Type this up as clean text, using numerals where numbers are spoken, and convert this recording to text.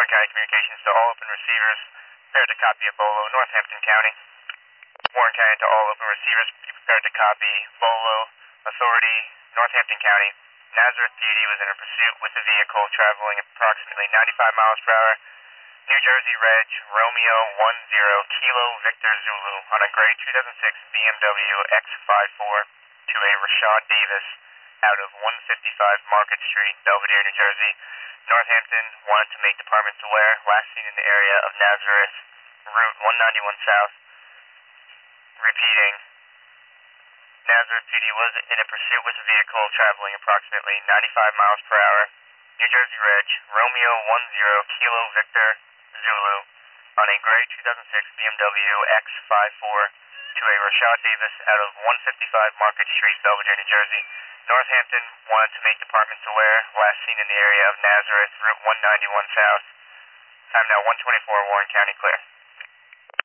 Warren County Communications to all open receivers. Prepared to copy a Bolo, Northampton County. Warren County to all open receivers. Be prepared to copy Bolo, Authority, Northampton County. Nazareth Beauty was in a pursuit with a vehicle traveling approximately 95 miles per hour. New Jersey Reg, Romeo 10 Kilo Victor Zulu on a gray 2006 BMW X54 to a Rashad Davis out of 155 Market Street, Belvedere, New Jersey. Northampton wanted to make departments aware. Last seen in the area of Nazareth, Route 191 South. Repeating, Nazareth PD was in a pursuit with a vehicle traveling approximately 95 miles per hour. New Jersey Reg, Romeo 10 Kilo Victor Zulu on a gray 2006 BMW X54 to a Rashad Davis out of 155 Market Street, Belvedere, New Jersey. Northampton wanted to make departments aware. Last seen in the area of Nazareth, Route 191 South. Time now 124, Warren County, clear.